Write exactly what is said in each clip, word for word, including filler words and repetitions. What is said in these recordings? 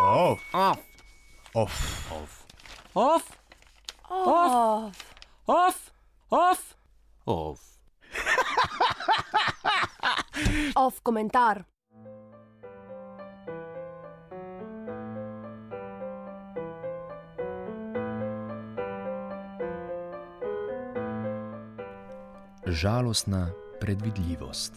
Off. Off. Off. Off. Off. Off. Off. Off. Off. Off komentar. Žalostna predvidljivost.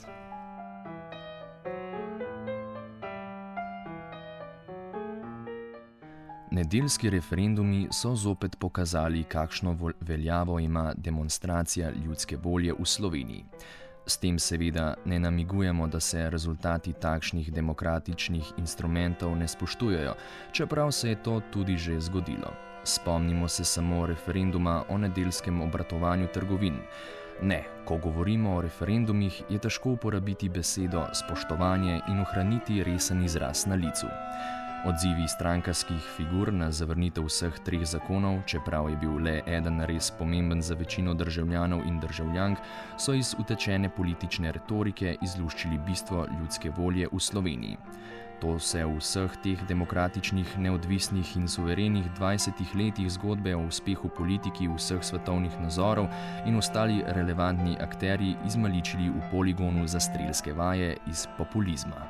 Nedeljski referendumi so zopet pokazali, kakšno veljavo ima demonstracija ljudske volje v Sloveniji. S tem seveda ne namigujemo, da se rezultati takšnih demokratičnih instrumentov ne spoštujejo, čeprav se je to tudi že zgodilo. Spomnimo se samo referenduma o nedeljskem obratovanju trgovin. Ne, ko govorimo o referendumih, je težko uporabiti besedo spoštovanje in ohraniti resen izraz na licu. Odzivi strankarskih figur na zavrnitev vseh treh zakonov, čeprav je bil le eden res pomemben za večino državljanov in državljank, so iz utečene politične retorike izluščili bistvo ljudske volje v Sloveniji. To se v vseh teh demokratičnih, neodvisnih in suverenih dvajsetih letih zgodbe o uspehu politiki vseh svetovnih nazorov in ostali relevantni akterji izmaličili v poligonu za strelske vaje iz populizma.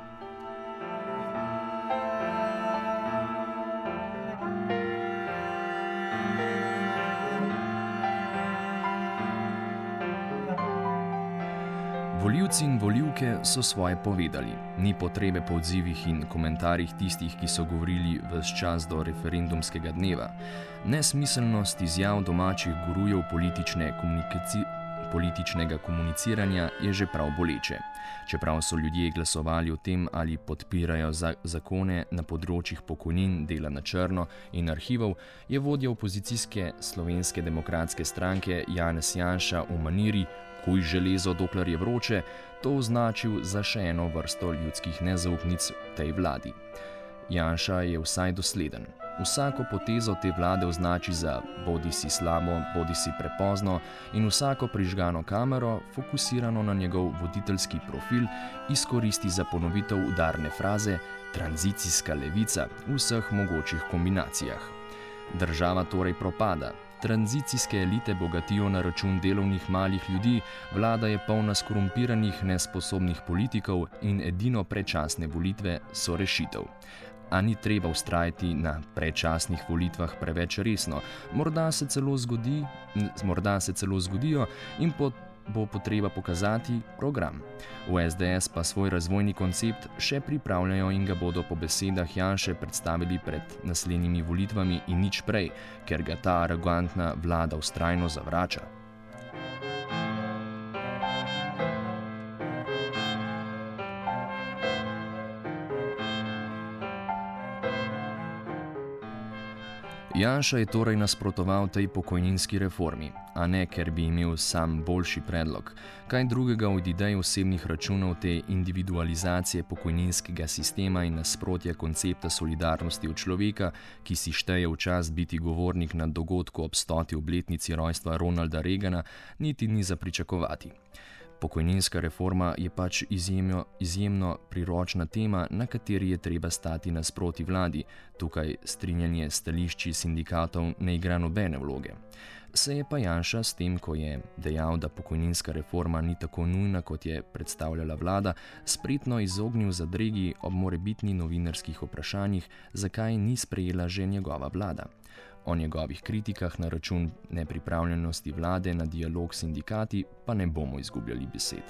Volivci in volivke so svoje povedali. Ni potrebe po odzivih in komentarjih tistih, ki so govorili ves čas do referendumskega dneva. Nesmiselnost izjav domačih gurujev politične komunikaci... političnega komuniciranja je že prav boleče. Čeprav so ljudje glasovali o tem, ali podpirajo za zakone na področjih pokojnin, dela na črno in arhivov, je vodja opozicijske Slovenske demokratske stranke Janez Janša v maniri "kuj železo, dokler je vroče", to označil za še eno vrsto ljudskih nezaupnic tej vladi. Janša je vsaj dosleden. Vsako potezo te vlade označi za bodisi slabo, bodisi prepozno in vsako prižgano kamero, fokusirano na njegov voditeljski profil, izkoristi za ponovitev udarne fraze "tranzicijska levica" v vseh mogočih kombinacijah. Država torej propada. Tranzicijske elite bogatijo na račun delovnih malih ljudi, vlada je polna skorumpiranih, nesposobnih politikov in edino predčasne volitve so rešitev. A ni treba vztrajati na predčasnih volitvah preveč resno. Morda se celo zgodi, morda se celo zgodijo in pot bo potreba pokazati program. V es de es pa svoj razvojni koncept še pripravljajo in ga bodo po besedah Janše predstavili pred naslednjimi volitvami in nič prej, ker ga ta arogantna vlada vztrajno zavrača. Janša je torej nasprotoval tej pokojninski reformi, a ne ker bi imel sam boljši predlog. Kaj drugega od idej osebnih računov te individualizacije pokojninskega sistema in nasprotja koncepta solidarnosti od človeka, ki si šteje v čas biti govornik na dogodku ob stoti obletnici rojstva Ronalda Reagana, niti ni za pričakovati. Pokojninska reforma je pač izjemno, izjemno priročna tema, na kateri je treba stati nasproti vladi. Tukaj strinjanje stališči sindikatov ne igra nobene vloge. Se je pa Janša s tem, ko je dejal, da pokojninska reforma ni tako nujna, kot je predstavljala vlada, spretno izognil zadregi ob morebitnih novinarskih vprašanjih, zakaj ni sprejela že njegova vlada. O njegovih kritikah na račun nepripravljenosti vlade na dialog s sindikati pa ne bomo izgubljali besed.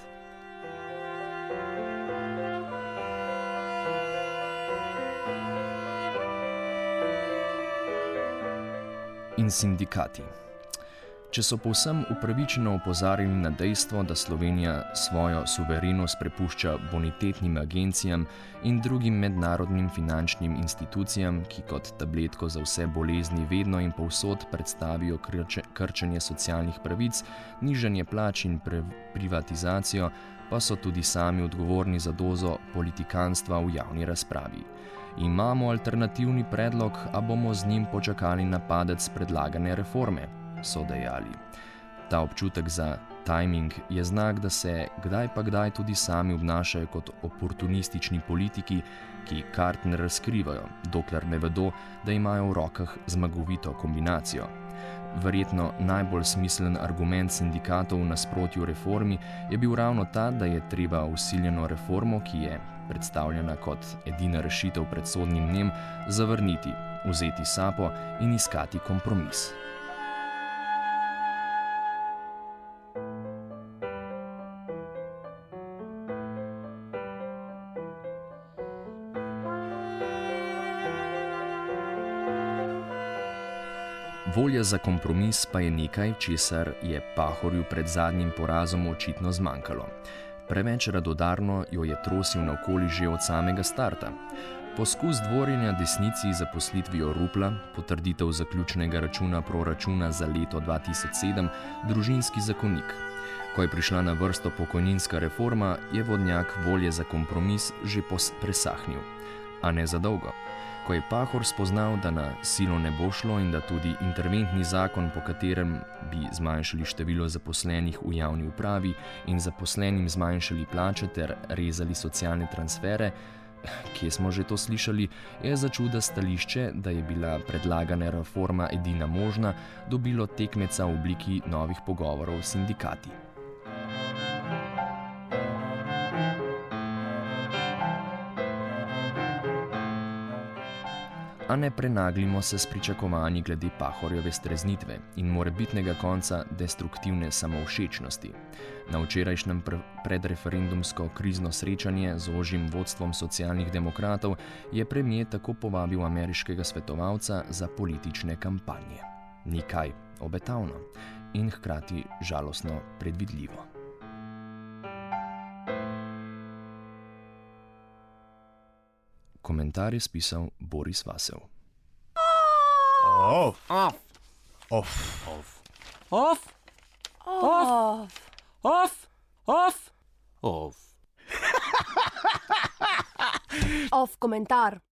In sindikati. Če so povsem upravičeno opozarjali na dejstvo, da Slovenija svojo suverenost prepušča bonitetnim agencijam in drugim mednarodnim finančnim institucijam, ki kot tabletko za vse bolezni vedno in povsod predstavijo krče, krčenje socialnih pravic, nižanje plač in pre, privatizacijo, pa so tudi sami odgovorni za dozo politikanstva v javni razpravi. Imamo alternativni predlog, a bomo z njim počakali na padec predlagane reforme, so dejali. Ta občutek za Timing je znak, da se kdaj pa kdaj tudi sami obnašajo kot oportunistični politiki, ki kart ne razkrivajo, dokler ne vedo, da imajo v rokah zmagovito kombinacijo. Verjetno najbolj smiselen argument sindikatov v nasprotju reformi je bil ravno ta, da je treba vsiljeno reformo, ki je predstavljena kot edina rešitev pred sodnim dnem, zavrniti, vzeti sapo in iskati kompromis. Volja za kompromis pa je nekaj, česar je Pahorju pred zadnjim porazom očitno zmanjkalo. Preveč radodarno jo je trosil naokoli že od samega starta. Poskus dvorjenja desnici za zaposlitvijo Rupla, potrditev zaključnega računa proračuna za leto dva tisoč sedem, družinski zakonik. Ko je prišla na vrsto pokojninska reforma, je vodnjak volje za kompromis že presahnil. A ne za dolgo. Ko je Pahor spoznal, da na silo ne bo šlo in da tudi interventni zakon, po katerem bi zmanjšali število zaposlenih v javni upravi in zaposlenim zmanjšali plače ter rezali socialne transfere, kje smo že to slišali, je začuda stališče, da je bila predlagana reforma edina možna, dobilo tekmeca v obliki novih pogovorov s sindikati. A ne prenaglimo se s pričakovanji glede Pahorjeve streznitve in morebitnega konca destruktivne samovšečnosti. Na včerajšnjem predreferendumsko krizno srečanje z ožjim vodstvom socialnih demokratov je premier tako povabil ameriškega svetovalca za politične kampanje. Nikaj obetavno in hkrati žalostno predvidljivo. Komentar je spisal Boris Vasel. Off. Off. Off. Off. Off. Off. Off. Off. Off. Off komentar.